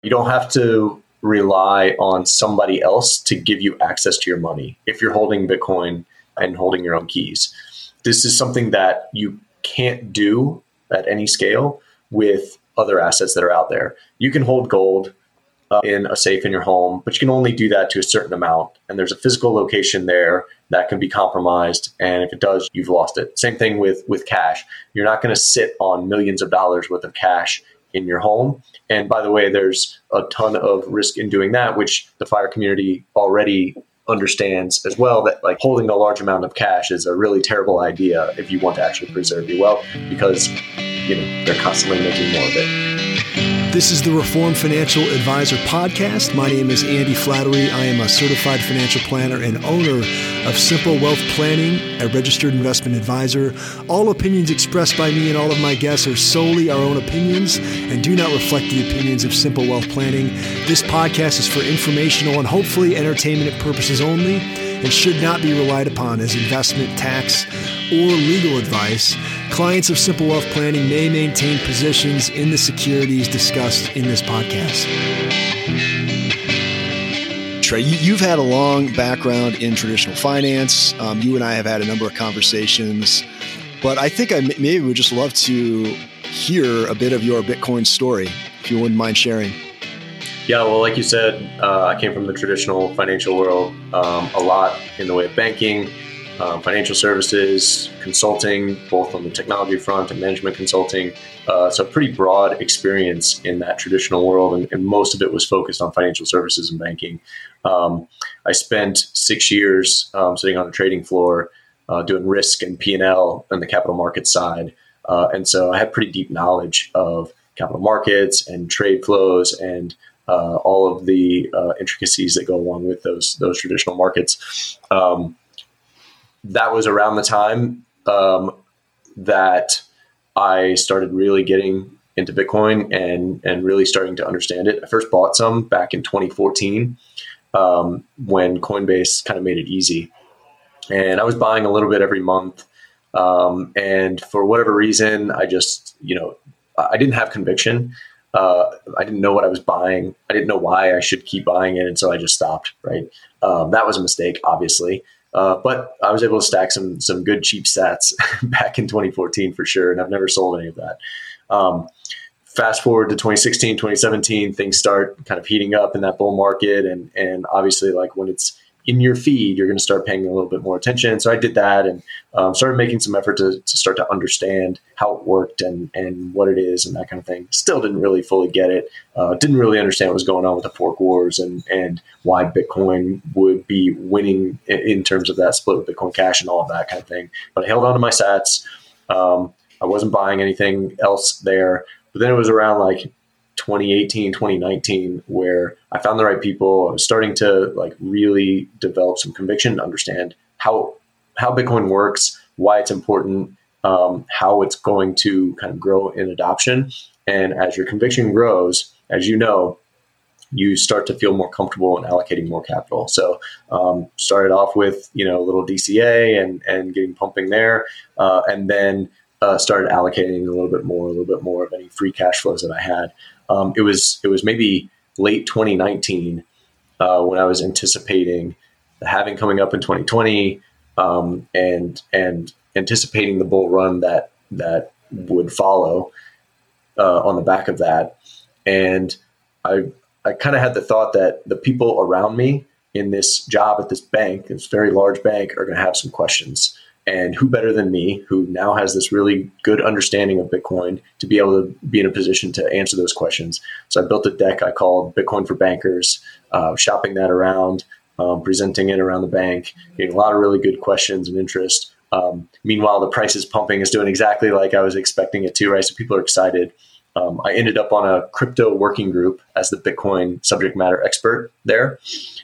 You don't have to rely on somebody else to give you access to your money if you're holding Bitcoin and holding your own keys. This is something that you can't do at any scale with other assets that are out there. You can hold gold in a safe in your home, but you can only do that to a certain amount. And there's a physical location there that can be compromised. And if it does, you've lost it. Same thing with cash. You're not going to sit on millions of dollars worth of cash in your home. And by the way, there's a ton of risk in doing that, which the FIRE community already understands as well, that like holding a large amount of cash is a really terrible idea if you want to actually preserve your wealth, because they're constantly making more of it. This is the Reformed Financial Advisor podcast. My name is Andy Flattery. I am a certified financial planner and owner of Simple Wealth Planning, a registered investment advisor. All opinions expressed by me and all of my guests are solely our own opinions and do not reflect the opinions of Simple Wealth Planning. This podcast is for informational and hopefully entertainment purposes only and should not be relied upon as investment, tax, or legal advice. Clients of Simple Wealth Planning may maintain positions in the securities discussed in this podcast. Trey, you've had a long background in traditional finance. You and I have had a number of conversations, but I think I maybe would just love to hear a bit of your Bitcoin story, if you wouldn't mind sharing. Yeah, well, like you said, I came from the traditional financial world, a lot in the way of banking, financial services, consulting, both on the technology front and management consulting. So pretty broad experience in that traditional world, and most of it was focused on financial services and banking. I spent 6 years sitting on a trading floor doing risk and P&L on the capital markets side. And so I had pretty deep knowledge of capital markets and trade flows and all of the intricacies that go along with those traditional markets. That was around the time that I started really getting into Bitcoin and really starting to understand it. I first bought some back in 2014 when Coinbase kind of made it easy. And I was buying a little bit every month. And for whatever reason, I just, I didn't have conviction. I didn't know what I was buying. I didn't know why I should keep buying it. And so I just stopped, right? That was a mistake, obviously. But I was able to stack some good cheap sats back in 2014 for sure. And I've never sold any of that. Fast forward to 2016, 2017, things start kind of heating up in that bull market. And obviously, like when it's in your feed, you're going to start paying a little bit more attention. So I did that and started making some effort to start to understand how it worked and what it is and that kind of thing. Still didn't really fully get it. Didn't really understand what was going on with the fork wars and why Bitcoin would be winning in terms of that split with Bitcoin Cash and all of that kind of thing. But I held on to my sats. I wasn't buying anything else there. But then it was around like 2018, 2019, where I found the right people. I was starting to like really develop some conviction to understand how Bitcoin works, why it's important, how it's going to kind of grow in adoption. And as your conviction grows, as you know, you start to feel more comfortable in allocating more capital. So started off with, a little DCA and getting pumping there. And then started allocating a little bit more of any free cash flows that I had. It was maybe late 2019 when I was anticipating the halving coming up in 2020 and anticipating the bull run that would follow on the back of that. And I kind of had the thought that the people around me in this job at this bank, this very large bank, are going to have some questions. And who better than me, who now has this really good understanding of Bitcoin, to be able to be in a position to answer those questions. So I built a deck I called Bitcoin for Bankers, shopping that around, presenting it around the bank, getting a lot of really good questions and interest. Meanwhile, the price is pumping, is doing exactly like I was expecting it to, right? So people are excited. I ended up on a crypto working group as the Bitcoin subject matter expert there.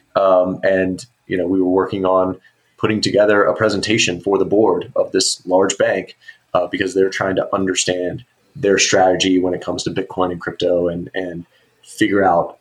And we were working on putting together a presentation for the board of this large bank because they're trying to understand their strategy when it comes to Bitcoin and crypto and figure out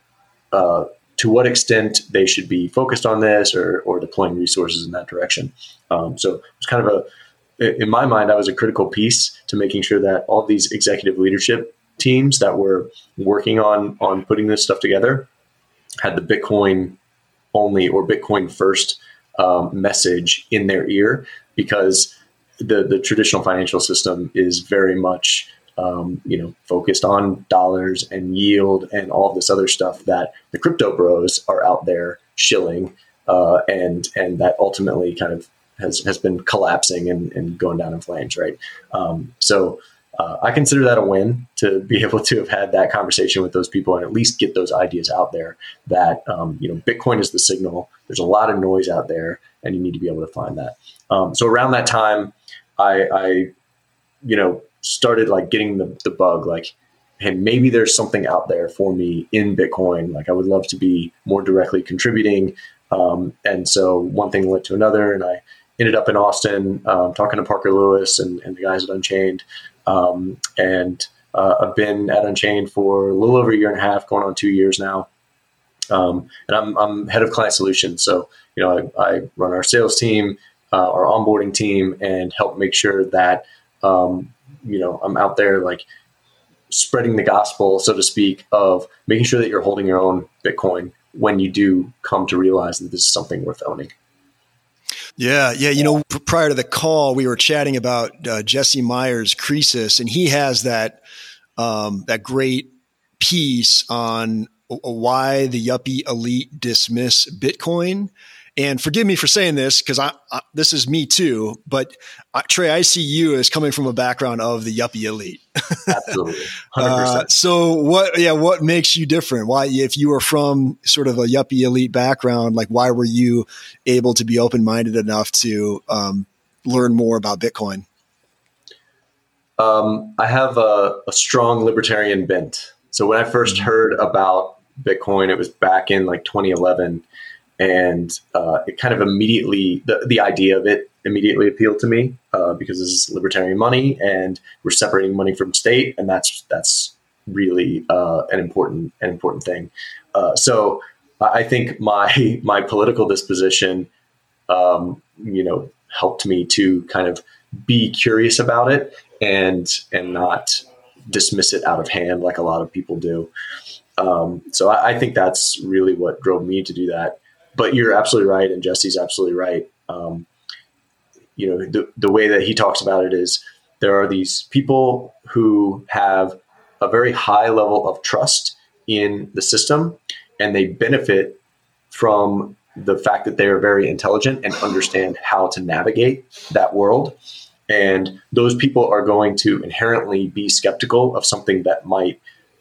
to what extent they should be focused on this or deploying resources in that direction. So it was kind of in my mind, I was a critical piece to making sure that all these executive leadership teams that were working on putting this stuff together had the Bitcoin only or Bitcoin first message in their ear, because the traditional financial system is very much focused on dollars and yield and all this other stuff that the crypto bros are out there shilling, and that ultimately kind of has been collapsing and going down in flames, right? So I consider that a win to be able to have had that conversation with those people and at least get those ideas out there that, Bitcoin is the signal. There's a lot of noise out there and you need to be able to find that. So around that time, I started like getting the bug, like, hey, maybe there's something out there for me in Bitcoin. Like I would love to be more directly contributing. And so one thing led to another, and I ended up in Austin, talking to Parker Lewis and the guys at Unchained. I've been at Unchained for a little over a year and a half, going on 2 years now. And I'm head of client solutions. So, I run our sales team, our onboarding team, and help make sure that, I'm out there like spreading the gospel, so to speak, of making sure that you're holding your own Bitcoin when you do come to realize that this is something worth owning. Yeah. Prior to the call, we were chatting about Jesse Myers' Croesus, and he has that great piece on why the yuppie elite dismiss Bitcoin. And forgive me for saying this, because this is me too. But Trey, I see you as coming from a background of the yuppie elite. Absolutely, 100%. So what makes you different? Why, if you were from sort of a yuppie elite background, like why were you able to be open-minded enough to learn more about Bitcoin? I have a strong libertarian bent. So when I first heard about Bitcoin, it was back in like 2011. And it kind of immediately, the idea of it immediately appealed to me because this is libertarian money and we're separating money from state. And that's really an important thing. So I think my political disposition, helped me to kind of be curious about it and not dismiss it out of hand like a lot of people do. So I think that's really what drove me to do that. But you're absolutely right, and Jesse's absolutely right. The way that he talks about it is there are these people who have a very high level of trust in the system, and they benefit from the fact that they are very intelligent and understand how to navigate that world. And those people are going to inherently be skeptical of something that might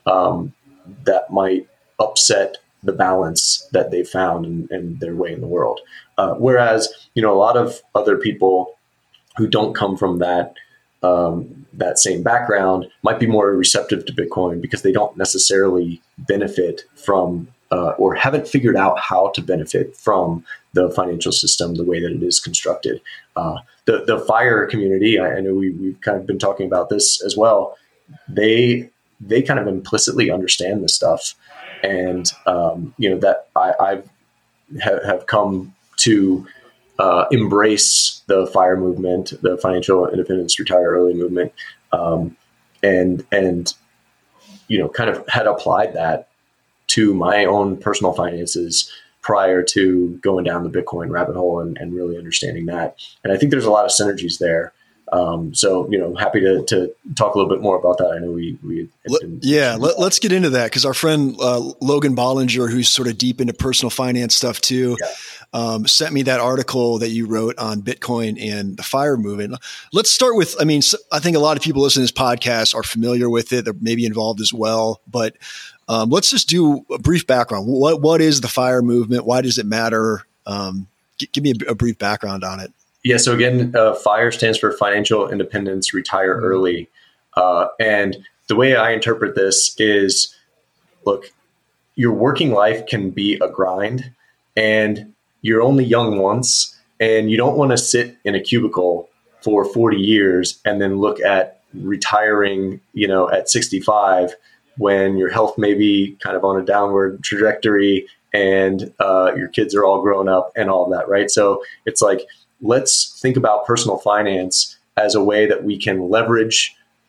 upset the balance that they found in their way in the world. Whereas, a lot of other people who don't come from that same background might be more receptive to Bitcoin because they don't necessarily benefit from or haven't figured out how to benefit from the financial system the way that it is constructed. The FIRE community, I know we've kind of been talking about this as well. They kind of implicitly understand this stuff. And, that I have come to embrace the FIRE movement, the Financial Independence Retire Early movement, and kind of had applied that to my own personal finances prior to going down the Bitcoin rabbit hole and really understanding that. And I think there's a lot of synergies there. So, happy to talk a little bit more about that. I know let's get into that, because our friend Logan Bollinger, who's sort of deep into personal finance stuff too, sent me that article that you wrote on Bitcoin and the FIRE movement. Let's start with, I think a lot of people listening to this podcast are familiar with it. They're maybe involved as well, but let's just do a brief background. What is the FIRE movement? Why does it matter? Give me a brief background on it. Yeah. So again, FIRE stands for Financial Independence Retire Early. And the way I interpret this is, look, your working life can be a grind and you're only young once, and you don't want to sit in a cubicle for 40 years and then look at retiring, at 65 when your health may be kind of on a downward trajectory and your kids are all grown up and all of that, right? So it's like, let's think about personal finance as a way that we can leverage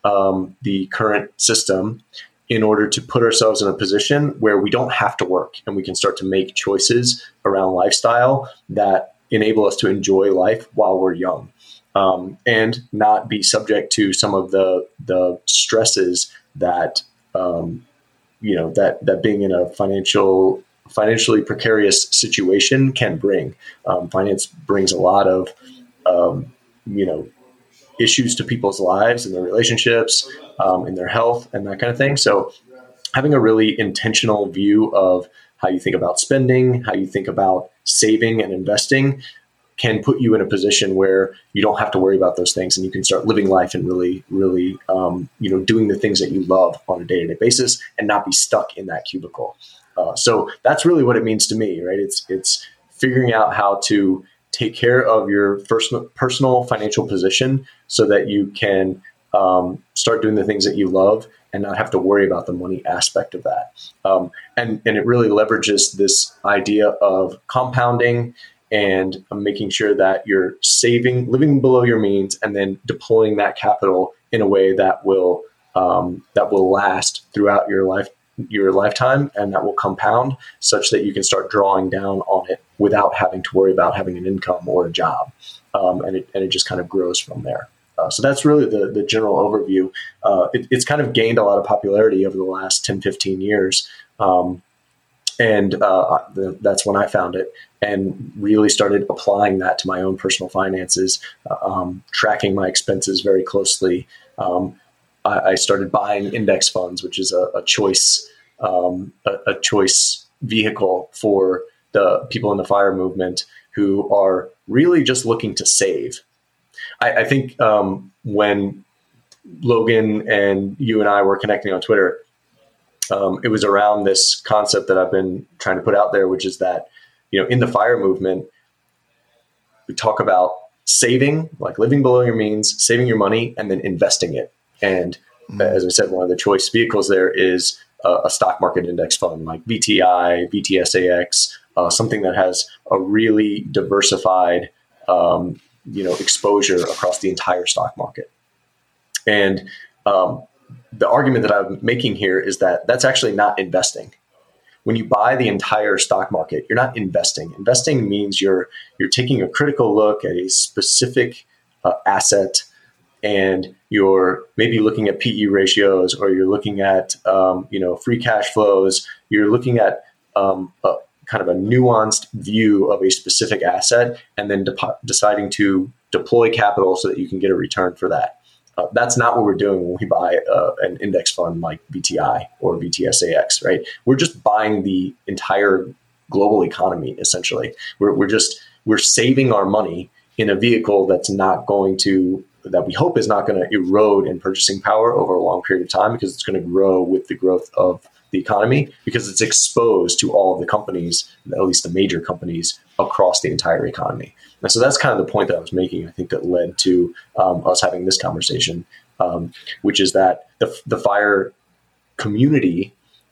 the current system in order to put ourselves in a position where we don't have to work and we can start to make choices around lifestyle that enable us to enjoy life while we're young, and not be subject to some of the stresses that that being in a financially precarious situation can bring. Finance brings a lot of issues to people's lives and their relationships, and their health and that kind of thing. So having a really intentional view of how you think about spending, how you think about saving and investing can put you in a position where you don't have to worry about those things and you can start living life and really, really, doing the things that you love on a day-to-day basis and not be stuck in that cubicle. So that's really what it means to me, right? It's figuring out how to take care of your personal financial position so that you can start doing the things that you love and not have to worry about the money aspect of that. And it really leverages this idea of compounding and making sure that you're saving, living below your means, and then deploying that capital in a way that will last throughout your lifetime, and that will compound such that you can start drawing down on it without having to worry about having an income or a job. And it just kind of grows from there. So that's really the general overview. It's kind of gained a lot of popularity over the last 10, 15 years. That's when I found it and really started applying that to my own personal finances, tracking my expenses very closely. I started buying index funds, which is a choice vehicle for the people in the FIRE movement who are really just looking to save. I think when Logan and you and I were connecting on Twitter, it was around this concept that I've been trying to put out there, which is that, in the FIRE movement, we talk about saving, like living below your means, saving your money, and then investing it. And as I said, one of the choice vehicles there is a stock market index fund like VTI, VTSAX, something that has a really diversified, exposure across the entire stock market. And the argument that I'm making here is that that's actually not investing. When you buy the entire stock market, you're not investing. Investing means you're taking a critical look at a specific asset, and you're maybe looking at PE ratios, or you're looking at free cash flows. You're looking at kind of a nuanced view of a specific asset, and then deciding to deploy capital so that you can get a return for that. That's not what we're doing when we buy an index fund like VTI or VTSAX, right? We're just buying the entire global economy, essentially. We're saving our money in a vehicle that we hope is not going to erode in purchasing power over a long period of time, because it's going to grow with the growth of the economy, because it's exposed to all of the companies, at least the major companies, across the entire economy. And so that's kind of the point that I was making, I think, that led to us having this conversation, which is that the FIRE community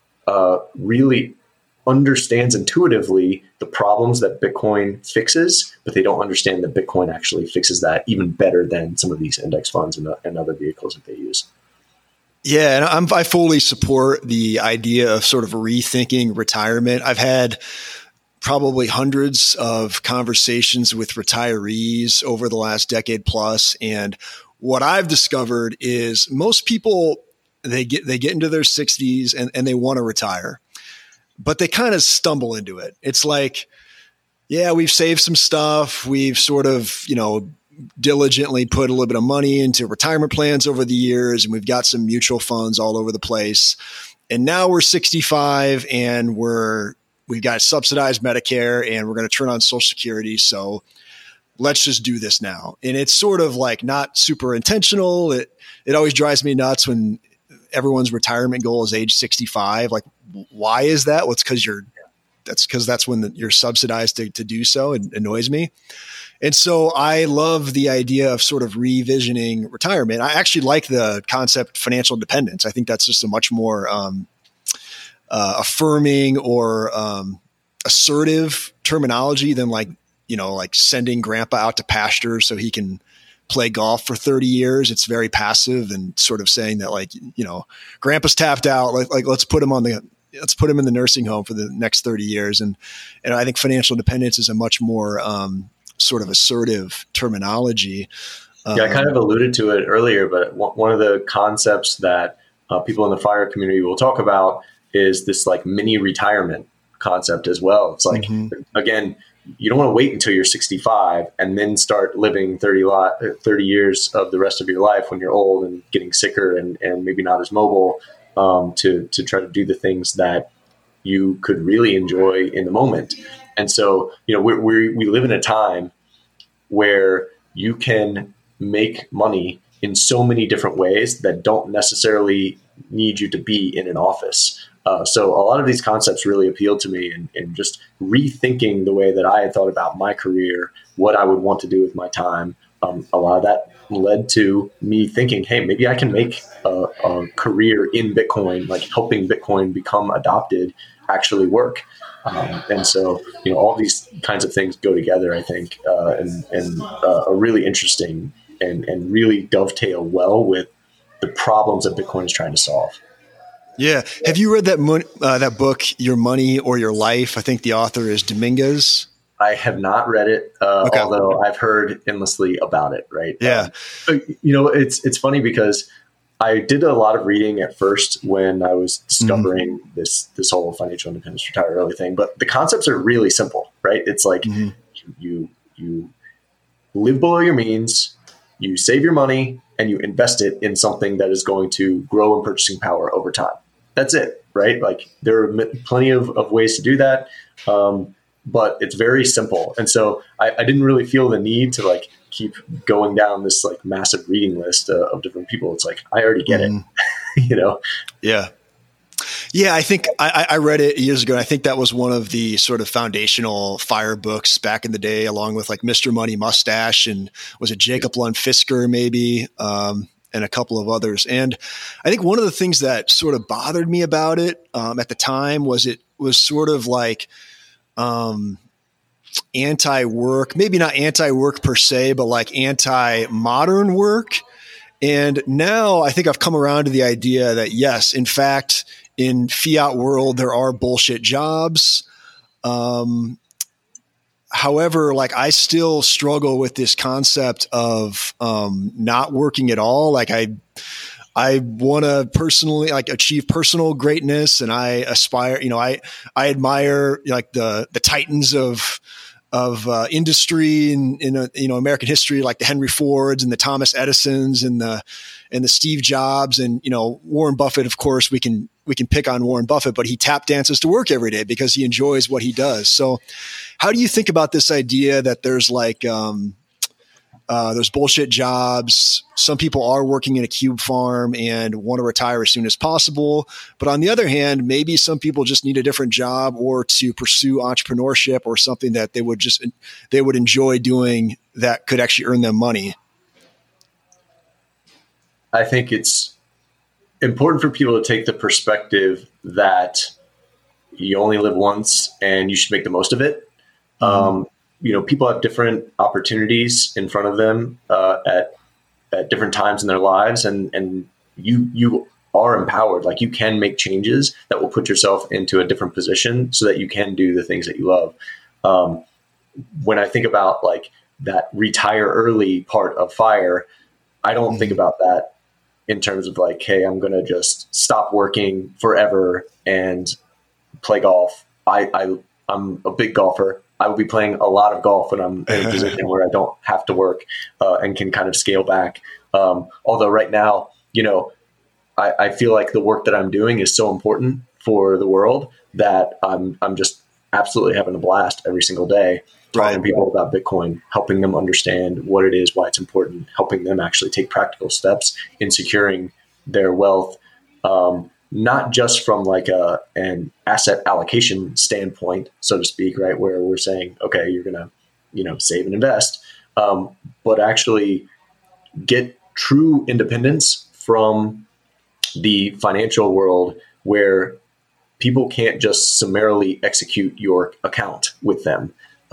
really understands intuitively the problems that Bitcoin fixes, but they don't understand that Bitcoin actually fixes that even better than some of these index funds and other vehicles that they use. Yeah, and I fully support the idea of sort of rethinking retirement. I've had probably hundreds of conversations with retirees over the last decade plus, and what I've discovered is most people, they get into their 60s and they want to retire, but they kind of stumble into it. It's like, yeah, we've saved some stuff, we've sort of, diligently put a little bit of money into retirement plans over the years, and we've got some mutual funds all over the place. And now we're 65 and we've got subsidized Medicare and we're going to turn on Social Security. So let's just do this now. And it's sort of like not super intentional. It always drives me nuts when everyone's retirement goal is age 65. Like, why is that? Well, it's because that's when you're subsidized to do so. It annoys me. And so I love the idea of sort of revisioning retirement. I actually like the concept financial independence. I think that's just a much more affirming or assertive terminology than like sending grandpa out to pasture so he can play golf for 30 years. It's very passive and sort of saying that, like, grandpa's tapped out, like let's put him in the nursing home for the next 30 years. And I think financial independence is a much more sort of assertive terminology. Yeah, I kind of alluded to it earlier, but one of the concepts that people in the FIRE community will talk about is this like mini retirement concept as well. It's like, again, you don't want to wait until you're 65 and then start living 30 years of the rest of your life when you're old and getting sicker and maybe not as mobile to try to do the things that you could really enjoy in the moment. And so, we live in a time where you can make money in so many different ways that don't necessarily need you to be in an office. So a lot of these concepts really appealed to me, and just rethinking the way that I had thought about my career, what I would want to do with my time. A lot of that led to me thinking, hey, maybe I can make a career in Bitcoin, like helping Bitcoin become adopted, actually work. And so, all these kinds of things go together, I think, and are really interesting and really dovetail well with the problems that Bitcoin is trying to solve. Yeah. Have you read that book, Your Money or Your Life? I think the author is Dominguez. I have not read it, Okay. Although I've heard endlessly about it. Right. Yeah. It's funny because I did a lot of reading at first when I was discovering this whole financial independence, retire early thing, but the concepts are really simple, right? It's like you live below your means, you save your money, and you invest it in something that is going to grow in purchasing power over time. That's it, right? Like there are plenty of ways to do that, but it's very simple. And so I didn't really feel the need to like keep going down this like massive reading list of different people. It's like, I already get it, Yeah. Yeah, I think I read it years ago. And I think that was one of the sort of foundational FIRE books back in the day, along with like Mr. Money Mustache and was it Jacob Lund Fisker maybe, and a couple of others. And I think one of the things that sort of bothered me about it at the time was it was sort of like anti-work, maybe not anti-work per se, but like anti-modern work. And now I think I've come around to the idea that yes, in fact, in fiat world, there are bullshit jobs. However, like I still struggle with this concept of not working at all. Like I want to personally like achieve personal greatness, and I aspire. I admire like the titans of industry in American history, like the Henry Fords and the Thomas Edisons and the Steve Jobs and Warren Buffett. Of course, we can pick on Warren Buffett, but he tap dances to work every day because he enjoys what he does. So, how do you think about this idea that there's like there's bullshit jobs? Some people are working in a cube farm and want to retire as soon as possible. But on the other hand, maybe some people just need a different job or to pursue entrepreneurship or something that they would enjoy doing that could actually earn them money. I think it's important for people to take the perspective that you only live once and you should make the most of it. People have different opportunities in front of them at different times in their lives, and you are empowered. Like you can make changes that will put yourself into a different position so that you can do the things that you love. When I think about like that retire early part of FIRE, I don't think about that in terms of like, hey, I'm going to just stop working forever and play golf. I'm a big golfer. I will be playing a lot of golf when I'm in a position where I don't have to work and can kind of scale back. Although right now, I feel like the work that I'm doing is so important for the world that I'm just absolutely having a blast every single day talking to people about Bitcoin, helping them understand what it is, why it's important, helping them actually take practical steps in securing their wealth, not just from like an asset allocation standpoint, so to speak, right? Where we're saying, okay, you're going to, save and invest, but actually get true independence from the financial world where people can't just summarily execute your account with them.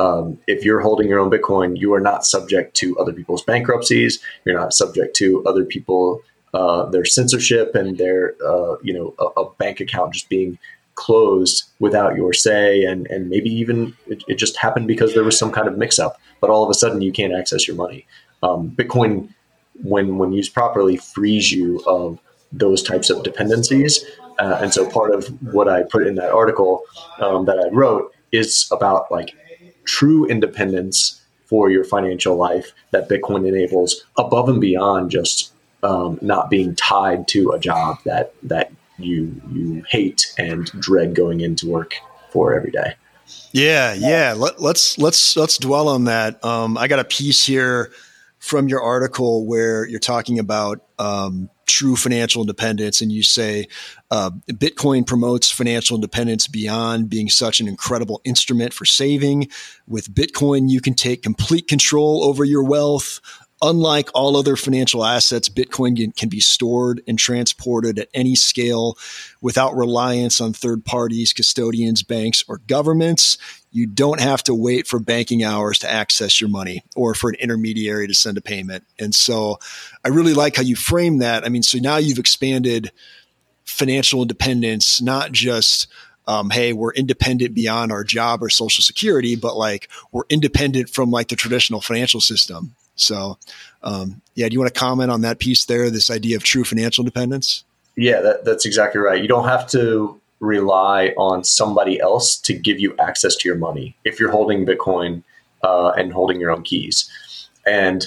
if you're holding your own Bitcoin, you are not subject to other people's bankruptcies. You're not subject to other people, their censorship and their, a bank account just being closed without your say. And maybe even it just happened because there was some kind of mix up, but all of a sudden you can't access your money. Bitcoin, when used properly, frees you of those types of dependencies. And so part of what I put in that article that I wrote is about like true independence for your financial life that Bitcoin enables above and beyond just not being tied to a job that you hate and dread going into work for every day. Yeah. Let's dwell on that. I got a piece here from your article where you're talking about true financial independence, and you say Bitcoin promotes financial independence beyond being such an incredible instrument for saving. With Bitcoin, you can take complete control over your wealth. Unlike all other financial assets, Bitcoin can be stored and transported at any scale without reliance on third parties, custodians, banks, or governments. You don't have to wait for banking hours to access your money or for an intermediary to send a payment. And so I really like how you frame that. I mean, so now you've expanded financial independence, not just hey, we're independent beyond our job or Social Security, but like we're independent from like the traditional financial system. So, do you want to comment on that piece there, this idea of true financial independence? Yeah, that's exactly right. You don't have to rely on somebody else to give you access to your money if you're holding Bitcoin and holding your own keys. And,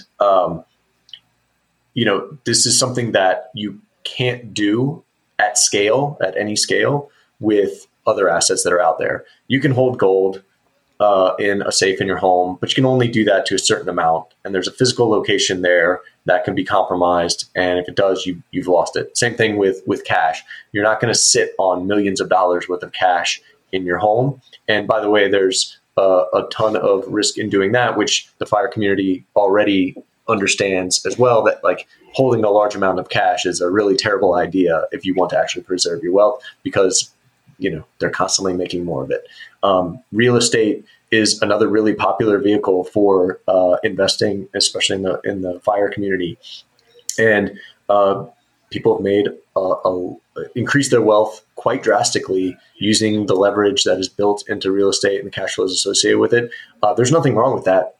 this is something that you can't do at scale, at any scale, with other assets that are out there. You can hold gold in a safe in your home, but you can only do that to a certain amount. And there's a physical location there that can be compromised. And if it does, you've lost it. Same thing with cash. You're not going to sit on millions of dollars worth of cash in your home. And by the way, there's a ton of risk in doing that, which the FIRE community already understands as well, that like holding a large amount of cash is a really terrible idea if you want to actually preserve your wealth, because they're constantly making more of it. Real estate is another really popular vehicle for investing, especially in the FIRE community. And people have made increased their wealth quite drastically using the leverage that is built into real estate and the cash flows associated with it. There's nothing wrong with that,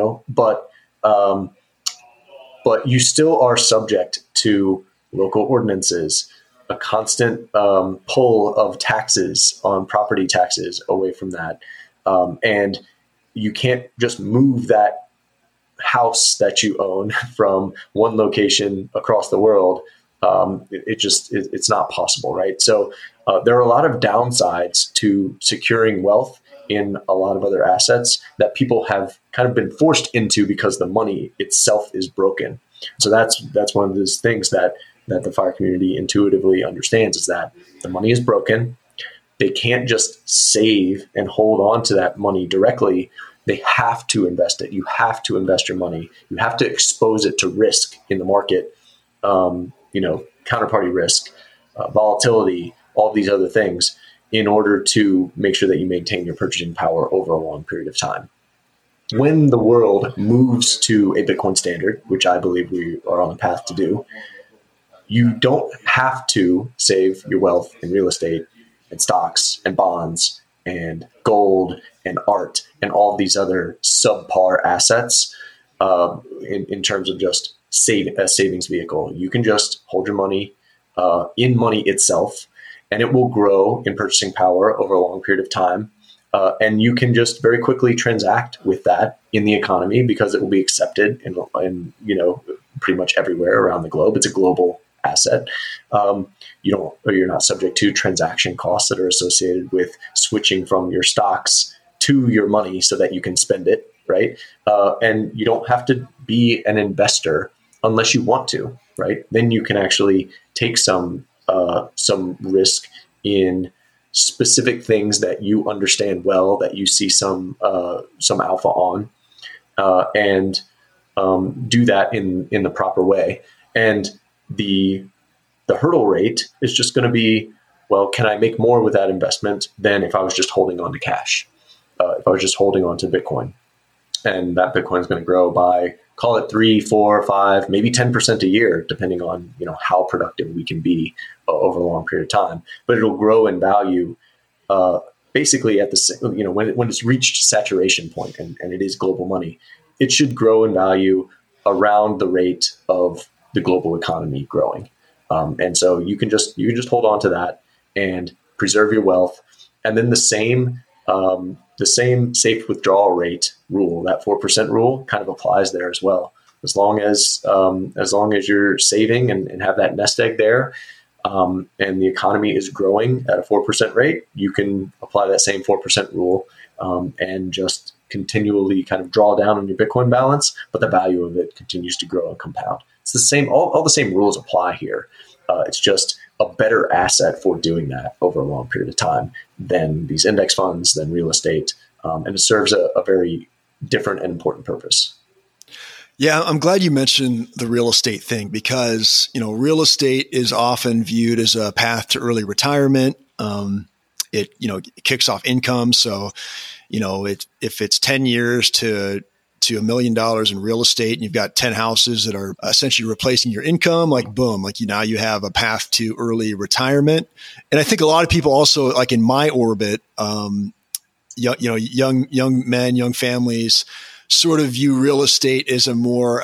but you still are subject to local ordinances, a constant pull of taxes on property taxes away from that. And you can't just move that house that you own from one location across the world. It's not possible, right? So there are a lot of downsides to securing wealth in a lot of other assets that people have kind of been forced into because the money itself is broken. So that's one of those things that the FIRE community intuitively understands, is that the money is broken. They can't just save and hold on to that money directly. They have to invest it. You have to invest your money. You have to expose it to risk in the market, counterparty risk, volatility, all these other things, in order to make sure that you maintain your purchasing power over a long period of time. When the world moves to a Bitcoin standard, which I believe we are on the path to do, you don't have to save your wealth in real estate and stocks and bonds and gold and art and all these other subpar assets in terms of just a savings vehicle. You can just hold your money in money itself, and it will grow in purchasing power over a long period of time. And you can just very quickly transact with that in the economy because it will be accepted in pretty much everywhere around the globe. It's a global asset. You're not subject to transaction costs that are associated with switching from your stocks to your money so that you can spend it, right? And you don't have to be an investor unless you want to, right? Then you can actually take some risk in specific things that you understand well, that you see some alpha on, and do that in the proper way. And the hurdle rate is just going to be, well, can I make more with that investment than if I was just holding on to cash? if I was just holding on to Bitcoin, and that Bitcoin is going to grow by, call it 3, 4, 5, maybe 10% a year, depending on how productive we can be over a long period of time. But it'll grow in value basically at the when it's reached saturation point, and it is global money. It should grow in value around the rate of the global economy growing, and so you can just hold on to that and preserve your wealth, and then the same safe withdrawal rate rule, that 4% rule, kind of applies there as well. As long as you're saving and have that nest egg there, and the economy is growing at a 4% rate, you can apply that same 4% rule and just continually kind of draw down on your Bitcoin balance, but the value of it continues to grow and compound. It's the same. All the same rules apply here. It's just a better asset for doing that over a long period of time than these index funds, than real estate. And it serves a very different and important purpose. Yeah, I'm glad you mentioned the real estate thing because, real estate is often viewed as a path to early retirement. It kicks off income. So, if it's 10 years to $1 million in real estate and you've got 10 houses that are essentially replacing your income, like boom, now you have a path to early retirement. And I think a lot of people also, like in my orbit, young men, young families sort of view real estate as a more,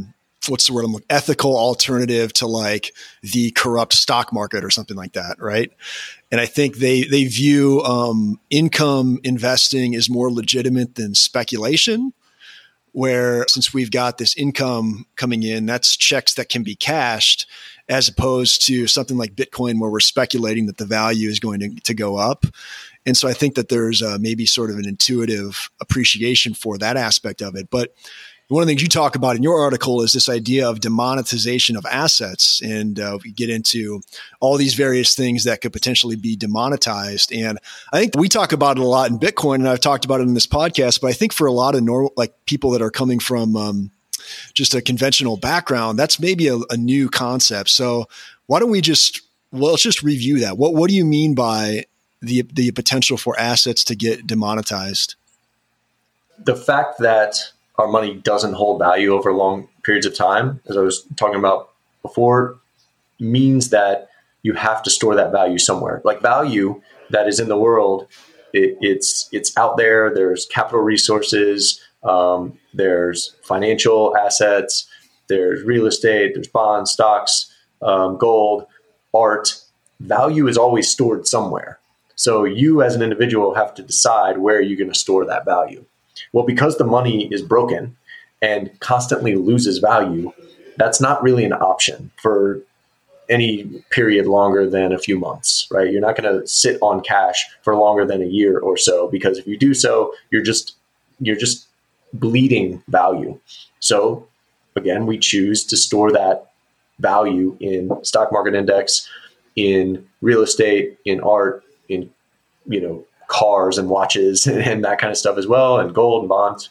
ethical alternative to like the corrupt stock market or something like that. Right. And I think they view income investing as more legitimate than speculation, where since we've got this income coming in, that's checks that can be cashed, as opposed to something like Bitcoin where we're speculating that the value is going to go up. And so I think that there's maybe sort of an intuitive appreciation for that aspect of it. But one of the things you talk about in your article is this idea of demonetization of assets. And we get into all these various things that could potentially be demonetized. And I think we talk about it a lot in Bitcoin, and I've talked about it in this podcast, but I think for a lot of people that are coming from just a conventional background, that's maybe a new concept. So why don't we let's just review that. What do you mean by the potential for assets to get demonetized? The fact that our money doesn't hold value over long periods of time, as I was talking about before, means that you have to store that value somewhere. Like value that is in the world, it's out there. There's capital resources, there's financial assets, there's real estate, there's bonds, stocks, gold, art. Value is always stored somewhere. So you as an individual have to decide where you're going to store that value. Well, because the money is broken and constantly loses value, that's not really an option for any period longer than a few months, right? You're not going to sit on cash for longer than a year or so, because if you do so, you're just bleeding value. So again, we choose to store that value in stock market index, in real estate, in art, in cars and watches and that kind of stuff as well, and gold and bonds.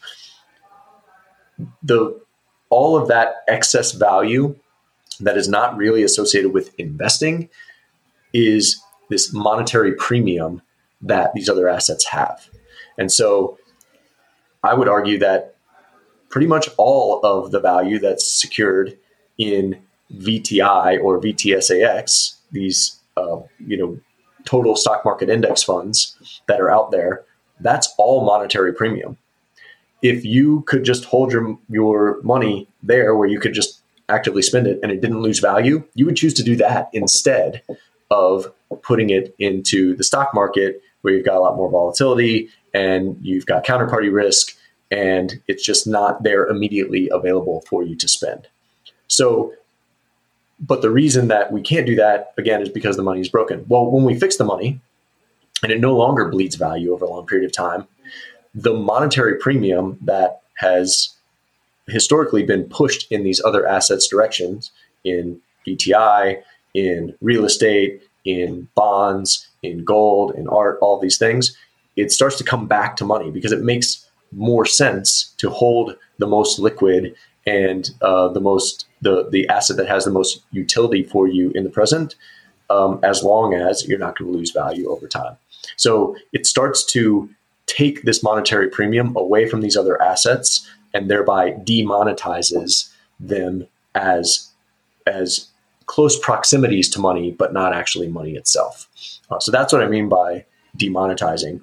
All of that excess value that is not really associated with investing is this monetary premium that these other assets have. And so I would argue that pretty much all of the value that's secured in VTI or VTSAX, these total stock market index funds that are out there, that's all monetary premium. If you could just hold your money there where you could just actively spend it and it didn't lose value, you would choose to do that instead of putting it into the stock market where you've got a lot more volatility and you've got counterparty risk and it's just not there immediately available for you to spend. So, but the reason that we can't do that, again, is because the money is broken. Well, when we fix the money and it no longer bleeds value over a long period of time, the monetary premium that has historically been pushed in these other assets directions, in VTI, in real estate, in bonds, in gold, in art, all these things, it starts to come back to money because it makes more sense to hold the most liquid and the asset that has the most utility for you in the present, as long as you're not going to lose value over time. So it starts to take this monetary premium away from these other assets and thereby demonetizes them as close proximities to money, but not actually money itself. So that's what I mean by demonetizing.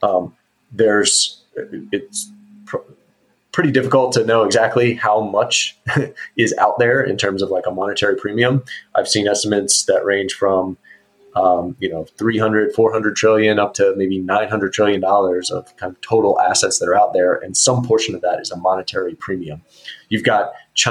It's pretty difficult to know exactly how much is out there in terms of like a monetary premium. I've seen estimates that range from 300, 400 trillion up to maybe $900 trillion of kind of total assets that are out there. And some portion of that is a monetary premium. You've got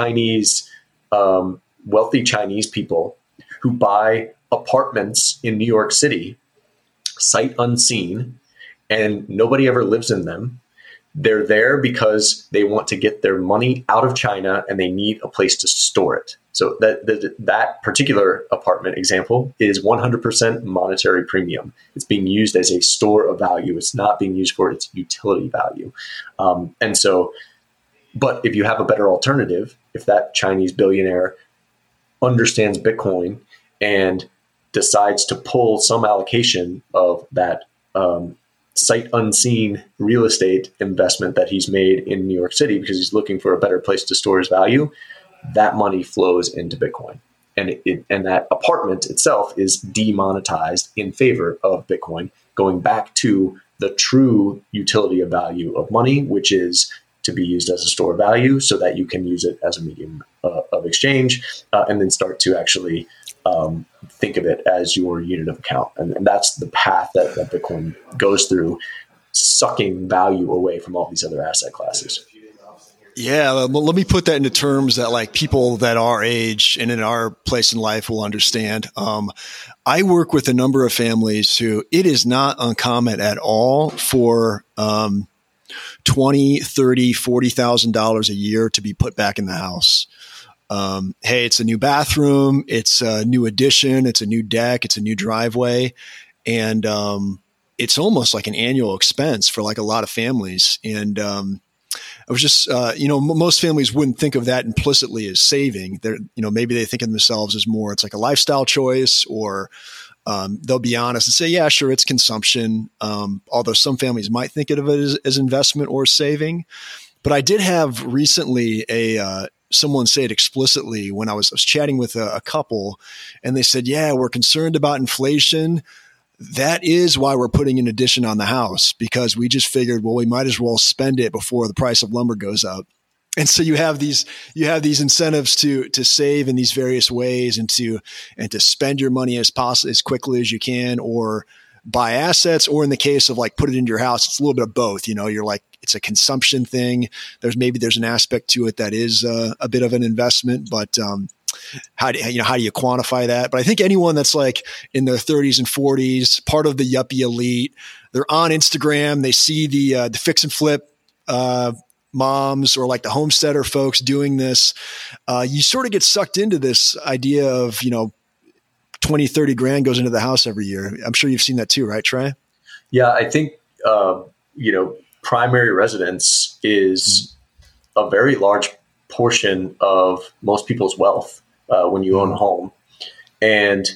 wealthy Chinese people who buy apartments in New York City, sight unseen, and nobody ever lives in them. They're there because they want to get their money out of China and they need a place to store it. So that particular apartment example is 100% monetary premium. It's being used as a store of value. It's not being used for its utility value. But if you have a better alternative, if that Chinese billionaire understands Bitcoin and decides to pull some allocation of that sight unseen real estate investment that he's made in New York City because he's looking for a better place to store his value, that money flows into Bitcoin. And that apartment itself is demonetized in favor of Bitcoin, going back to the true utility of value of money, which is to be used as a store of value so that you can use it as a medium of exchange and then start to actually think of it as your unit of account. And that's the path that Bitcoin goes through, sucking value away from all these other asset classes. Yeah, well, let me put that into terms that like people that our age and in our place in life will understand. I work with a number of families who it is not uncommon at all for $20,000, $30,000, $40,000 a year to be put back in the house. Hey, it's a new bathroom, it's a new addition, it's a new deck, it's a new driveway, and it's almost like an annual expense for like a lot of families. And I was just, most families wouldn't think of that implicitly as saving. They're, maybe they think of themselves as more, it's like a lifestyle choice, or they'll be honest and say, yeah, sure, it's consumption. Although some families might think of it as investment or saving. But I did have recently someone say it explicitly when I was chatting with a couple, and they said, yeah, we're concerned about inflation. That is why we're putting an addition on the house, because we just figured, well, we might as well spend it before the price of lumber goes up. And so you have these incentives to save in these various ways and to spend your money as quickly as you can, or buy assets, or in the case of like put it into your house, it's a little bit of both. You're like, it's a consumption thing. There's an aspect to it that is a bit of an investment, but how do you quantify that? But I think anyone that's like in their 30s and 40s, part of the yuppie elite, they're on Instagram, they see the fix and flip moms or like the homesteader folks doing this. You sort of get sucked into this idea of 20, 30 grand goes into the house every year. I'm sure you've seen that too, right, Trey? Yeah, I think primary residence is a very large portion of most people's wealth when you own a home. And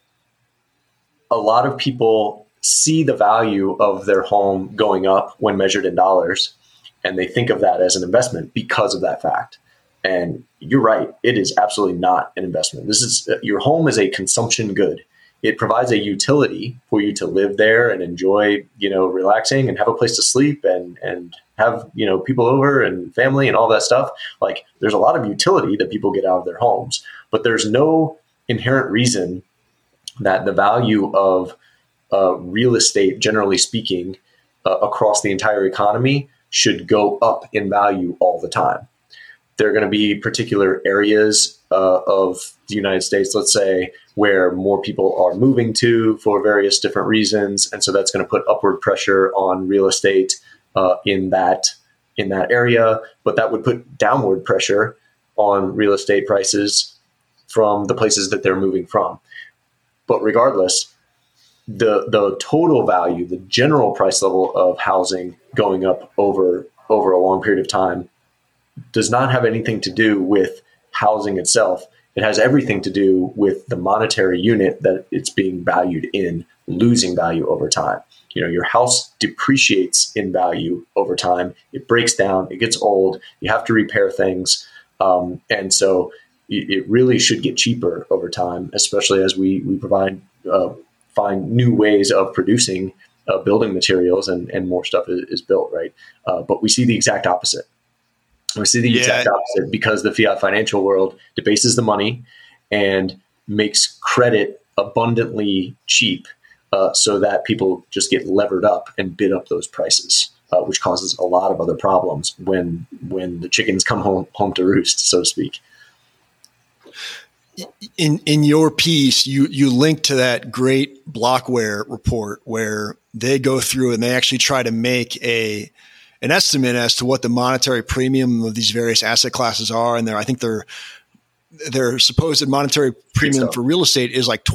a lot of people see the value of their home going up when measured in dollars, and they think of that as an investment because of that fact. And you're right, it is absolutely not an investment. Your home is a consumption good. It provides a utility for you to live there and enjoy, relaxing and have a place to sleep and have, people over and family and all that stuff. Like, there's a lot of utility that people get out of their homes, but there's no inherent reason that the value of real estate, generally speaking, across the entire economy should go up in value all the time. There are going to be particular areas of the United States, let's say, where more people are moving to for various different reasons. And so that's going to put upward pressure on real estate in that area. But that would put downward pressure on real estate prices from the places that they're moving from. But regardless, the total value, the general price level of housing going up over a long period of time does not have anything to do with housing itself. It has everything to do with the monetary unit that it's being valued in losing value over time. your house depreciates in value over time. It breaks down, it gets old, you have to repair things. And so it really should get cheaper over time, especially as we provide, find new ways of producing building materials and more stuff is built, right? But we see the exact opposite. We see the exact opposite because the fiat financial world debases the money and makes credit abundantly cheap so that people just get levered up and bid up those prices, which causes a lot of other problems when the chickens come home to roost, so to speak. In your piece, you link to that great Blockware report where they go through and they actually try to make an estimate as to what the monetary premium of these various asset classes are. And I think their supposed monetary premium for real estate is like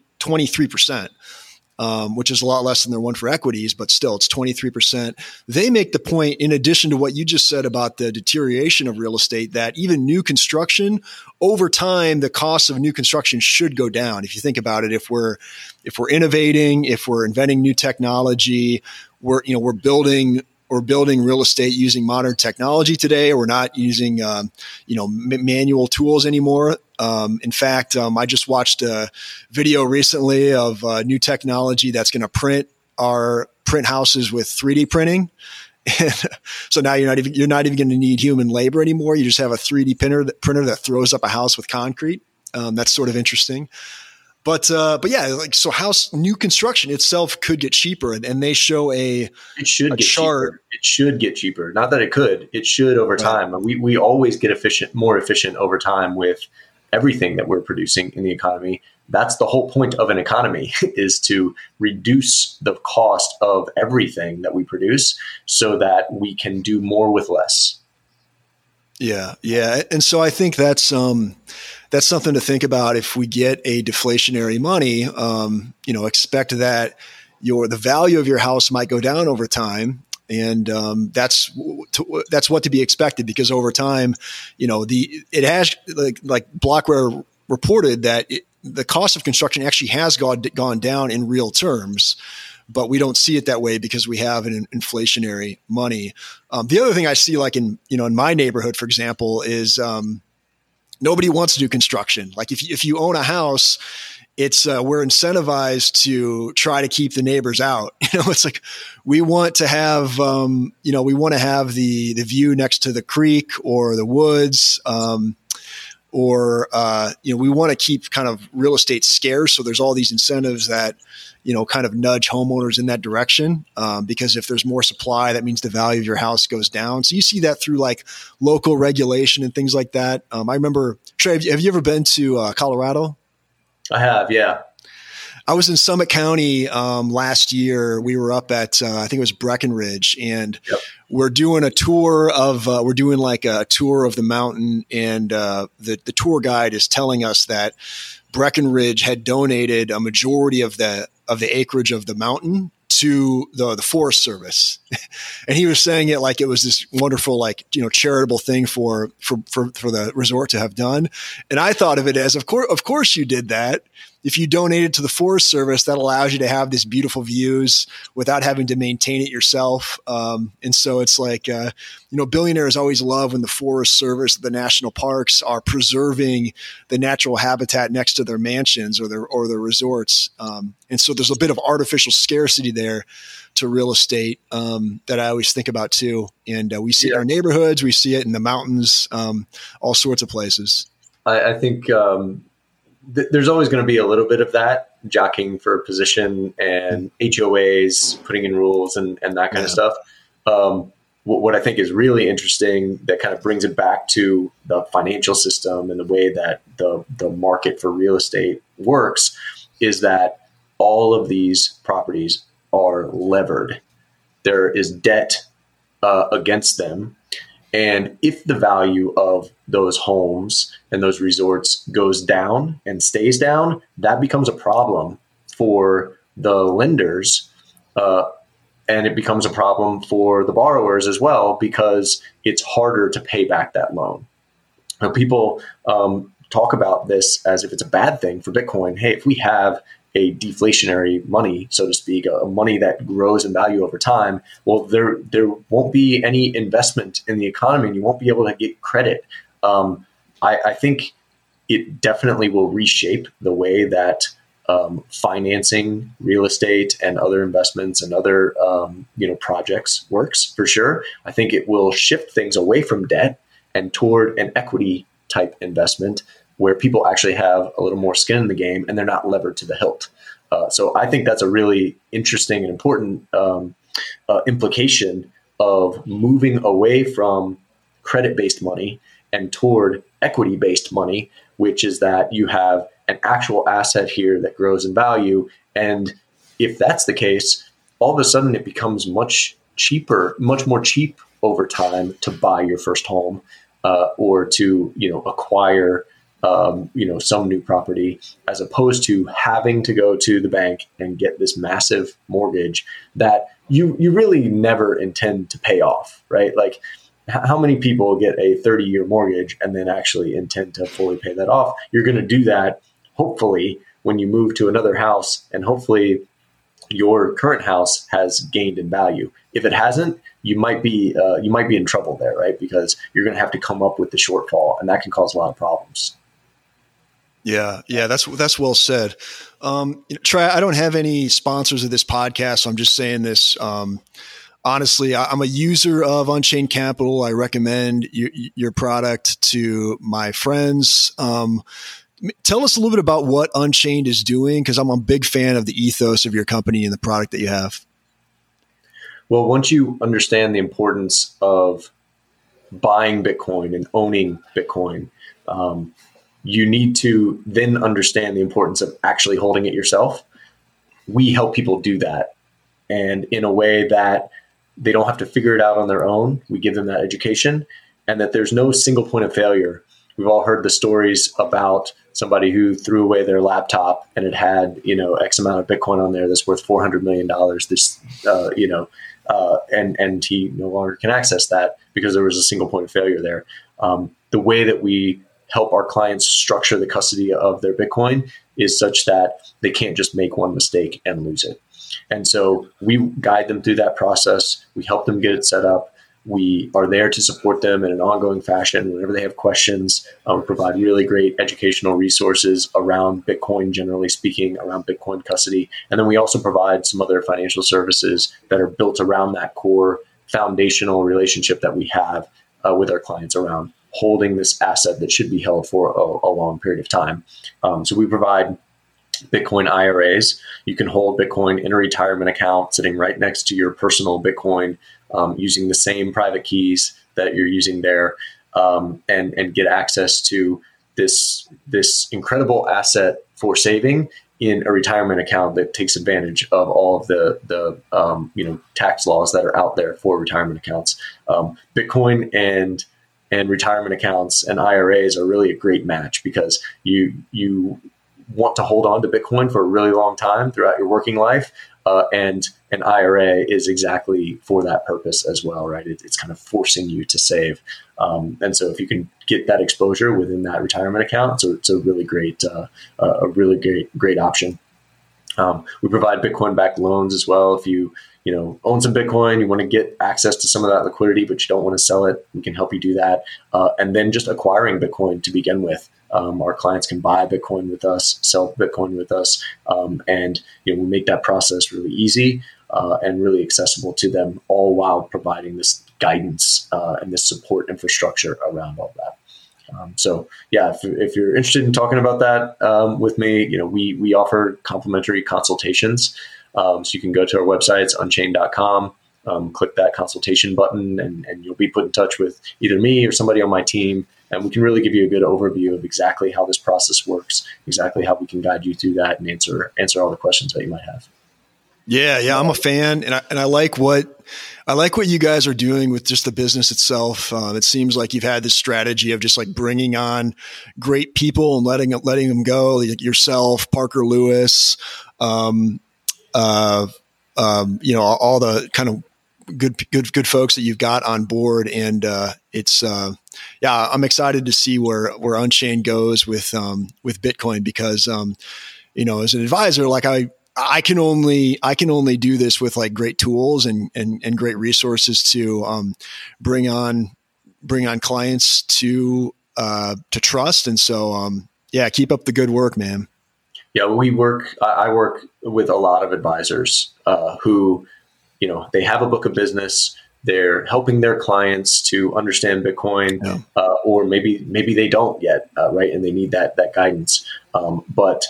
23%, which is a lot less than their one for equities, but still it's 23%. They make the point, in addition to what you just said about the deterioration of real estate, that even new construction, over time, the cost of new construction should go down. If you think about it, if we're innovating, if we're inventing new technology, we're building real estate using modern technology today. We're not using, manual tools anymore. In fact, I just watched a video recently of new technology that's going to print houses with 3D printing. And so now you're not even going to need human labor anymore. You just have a 3D printer that throws up a house with concrete. That's sort of interesting. But yeah, so new construction itself could get cheaper, and they show a chart. Cheaper. It should get cheaper. Not that it could. It should over time. We always get more efficient over time with everything that we're producing in the economy. That's the whole point of an economy, is to reduce the cost of everything that we produce so that we can do more with less. Yeah. And so I think that's something to think about. If we get a deflationary money, expect that the value of your house might go down over time. And that's what to be expected, because over time, it has like Blockware reported that the cost of construction actually has gone down in real terms, but we don't see it that way because we have an inflationary money. The other thing I see, like in my neighborhood, for example, is nobody wants to do construction. Like if you own a house, it's we're incentivized to try to keep the neighbors out. It's like we want to have we want to have the view next to the creek or the woods, or we want to keep kind of real estate scarce. So there's all these incentives that kind of nudge homeowners in that direction, because if there's more supply, that means the value of your house goes down. So you see that through like local regulation and things like that. I remember, Trey, have you ever been to Colorado? I have, yeah. I was in Summit County last year. We were up at I think it was Breckenridge, and we're doing a tour of the mountain, and the tour guide is telling us that Breckenridge had donated a majority of the acreage of the mountain to the Forest Service. And he was saying it like it was this wonderful, charitable thing for the resort to have done. And I thought of it as, of course you did that. If you donate it to the Forest Service, that allows you to have these beautiful views without having to maintain it yourself. And so it's like, billionaires always love when the Forest Service, the national parks are preserving the natural habitat next to their mansions or their resorts. And so there's a bit of artificial scarcity there to real estate that I always think about too. And we see it in our neighborhoods, we see it in the mountains, all sorts of places. I think there's always going to be a little bit of that, jockeying for position and HOAs, putting in rules and that kind of stuff. What I think is really interesting that kind of brings it back to the financial system and the way that the market for real estate works is that all of these properties are levered. There is debt against them. And if the value of those homes and those resorts goes down and stays down, that becomes a problem for the lenders. And it becomes a problem for the borrowers as well, because it's harder to pay back that loan. Now, people talk about this as if it's a bad thing for Bitcoin. Hey, if we have a deflationary money, so to speak, a money that grows in value over time, well, there won't be any investment in the economy, and you won't be able to get credit. I think it definitely will reshape the way that financing real estate and other investments and other projects works, for sure. I think it will shift things away from debt and toward an equity type investment where people actually have a little more skin in the game and they're not levered to the hilt. So I think that's a really interesting and important implication of moving away from credit-based money and toward equity-based money, which is that you have an actual asset here that grows in value. And if that's the case, all of a sudden it becomes much more cheap over time to buy your first home or to acquire some new property, as opposed to having to go to the bank and get this massive mortgage that you really never intend to pay off, right? Like, how many people get a 30-year mortgage and then actually intend to fully pay that off? You're going to do that, hopefully, when you move to another house, and hopefully your current house has gained in value. If it hasn't, you might be in trouble there, right? Because you're going to have to come up with the shortfall, and that can cause a lot of problems. Yeah, that's well said. Trey, I don't have any sponsors of this podcast, so I'm just saying this. Honestly, I'm a user of Unchained Capital. I recommend your product to my friends. Tell us a little bit about what Unchained is doing, because I'm a big fan of the ethos of your company and the product that you have. Well, once you understand the importance of buying Bitcoin and owning Bitcoin, you need to then understand the importance of actually holding it yourself. We help people do that, and in a way that they don't have to figure it out on their own. We give them that education, and that there's no single point of failure. We've all heard the stories about somebody who threw away their laptop and it had, X amount of Bitcoin on there that's worth $400 million. And he no longer can access that because there was a single point of failure there. The way that we help our clients structure the custody of their Bitcoin is such that they can't just make one mistake and lose it. And so we guide them through that process. We help them get it set up. We are there to support them in an ongoing fashion. Whenever they have questions, we provide really great educational resources around Bitcoin, generally speaking, around Bitcoin custody. And then we also provide some other financial services that are built around that core foundational relationship that we have with our clients around holding this asset that should be held for a long period of time. So we provide Bitcoin IRAs. You can hold Bitcoin in a retirement account sitting right next to your personal Bitcoin, using the same private keys that you're using there, and get access to this incredible asset for saving in a retirement account that takes advantage of all of the tax laws that are out there for retirement accounts. Bitcoin and retirement accounts and IRAs are really a great match, because you want to hold on to Bitcoin for a really long time throughout your working life. And an IRA is exactly for that purpose as well, right? It's kind of forcing you to save. And so if you can get that exposure within that retirement account, so it's a really great option. We provide Bitcoin-backed loans as well. If you own some Bitcoin, you want to get access to some of that liquidity, but you don't want to sell it, we can help you do that. And then just acquiring Bitcoin to begin with. Our clients can buy Bitcoin with us, sell Bitcoin with us, and we make that process really easy and really accessible to them, all while providing this guidance and this support infrastructure around all that. So yeah, if you're interested in talking about that with me, we offer complimentary consultations. So you can go to our website, it's unchained.com. Click that consultation button, and you'll be put in touch with either me or somebody on my team. And we can really give you a good overview of exactly how this process works, exactly how we can guide you through that and answer all the questions that you might have. Yeah, I'm a fan, and I like what you guys are doing with just the business itself. It seems like you've had this strategy of just like bringing on great people and letting them go, like yourself, Parker Lewis, all the kind of good folks that you've got on board, and I'm excited to see where Unchained goes with Bitcoin, because as an advisor, like I can only do this with like great tools and great resources to bring on clients to trust. And so, keep up the good work, man. Yeah, I work with a lot of advisors who, they have a book of business. They're helping their clients to understand Bitcoin, or maybe they don't yet, right? And they need that guidance. But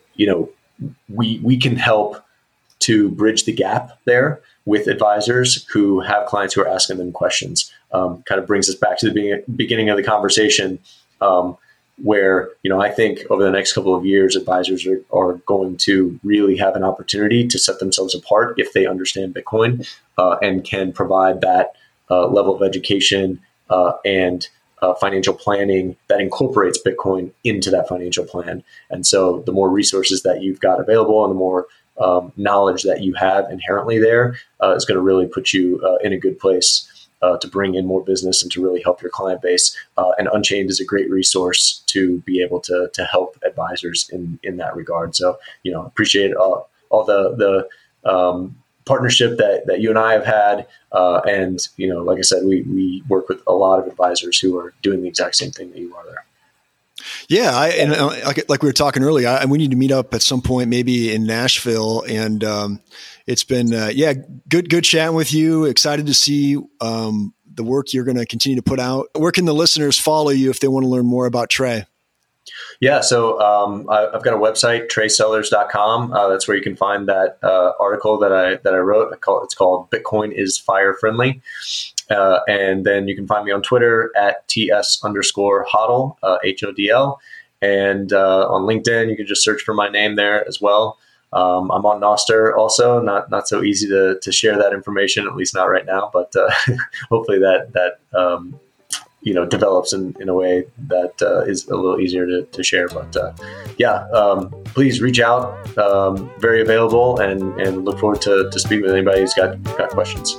we can help to bridge the gap there with advisors who have clients who are asking them questions. Kind of brings us back to the beginning of the conversation, where, I think over the next couple of years, advisors are going to really have an opportunity to set themselves apart if they understand Bitcoin and can provide that level of education and financial planning that incorporates Bitcoin into that financial plan. And so the more resources that you've got available and the more knowledge that you have inherently there is going to really put you in a good place to bring in more business and to really help your client base. And Unchained is a great resource to be able to help advisors in that regard. So, appreciate all the partnership that you and I have had. And, like I said, we work with a lot of advisors who are doing the exact same thing that you are there. Yeah. Like we were talking earlier, we need to meet up at some point, maybe in Nashville. And it's been, good chatting with you. Excited to see the work you're going to continue to put out. Where can the listeners follow you if they want to learn more about Trey? Yeah, so I've got a website, treysellers.com. That's where you can find that article that I wrote. It's called Bitcoin is Fire Friendly. And then you can find me on Twitter at @TS_HODL, HODL. And on LinkedIn, you can just search for my name there as well. I'm on Nostr also, not so easy to share that information, at least not right now, but hopefully that develops in a way that is a little easier to share. But please reach out. Very available, and look forward to speaking with anybody who's got questions.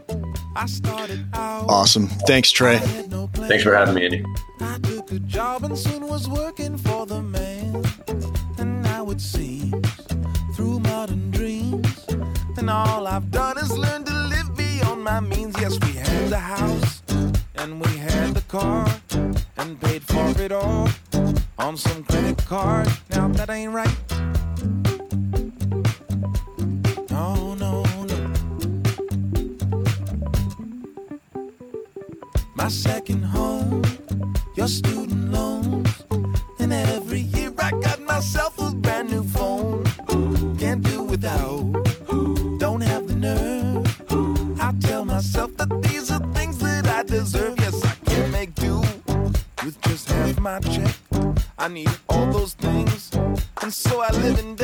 Awesome. Thanks, Trey. Thanks for having me, Andy. I took a job and soon was working for the man. And now it seems through modern dreams, and all I've done is learn to live beyond my means. Yes, we had the house and we had the car and paid for it all on some credit card. Now that ain't right. No. My second home, your student loans, and every year I got myself a brand new phone. Can't do without, don't have the nerve. I tell myself that these are things that I deserve. Yes, I can make do with just half my check. I need all those things, and so I live in